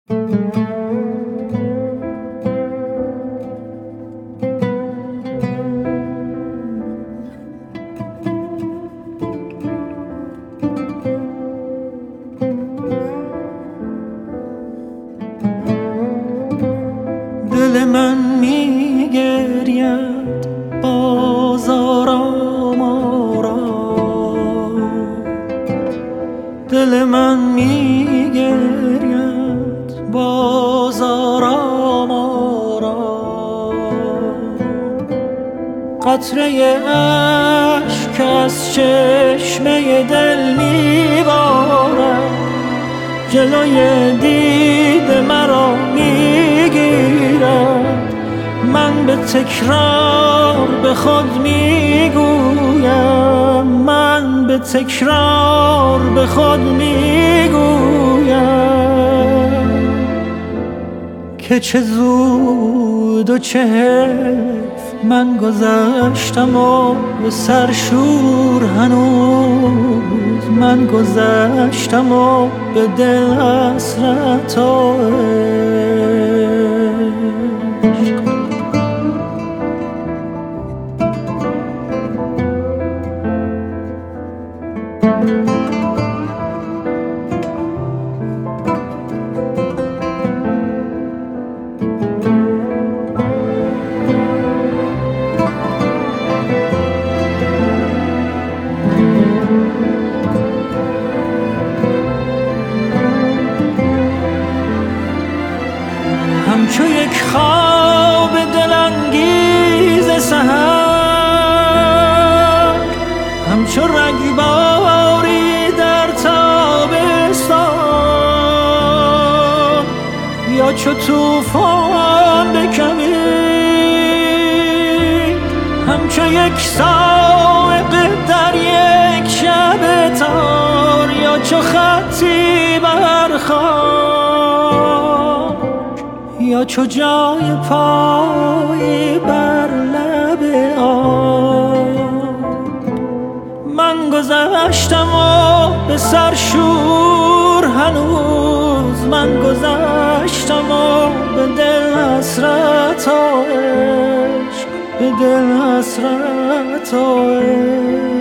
دل من میگرید باز آرام آرام، دل من میگرید باز آرام آرام. قطره اشک از چشمه دل میبارد، جلوی دید مرا میگیرد. من به تکرار به خود میگویم، من به تکرار به خود میگویم که چه زود و چه حیف من گذشتم و به سرشور هنوز من گذشتم و به دل حسرت و عشق. همچو یک خواب دلانگیز سحر، همچو رگباری در تابستان، یا چو طوفان بکمید، همچو یک صاعقه در یک شب تار، یا چو خطی بر خاک، یا چو جای پای بر لب آب. من گذشتم و به سرشور هنوز من گذشتم و به دل حسرت و عشق، به دل حسرت و عشق.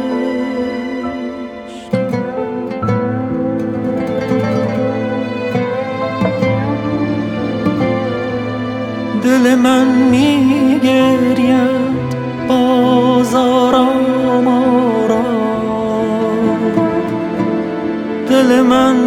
دل من میگرید باز آرام آرام، دل من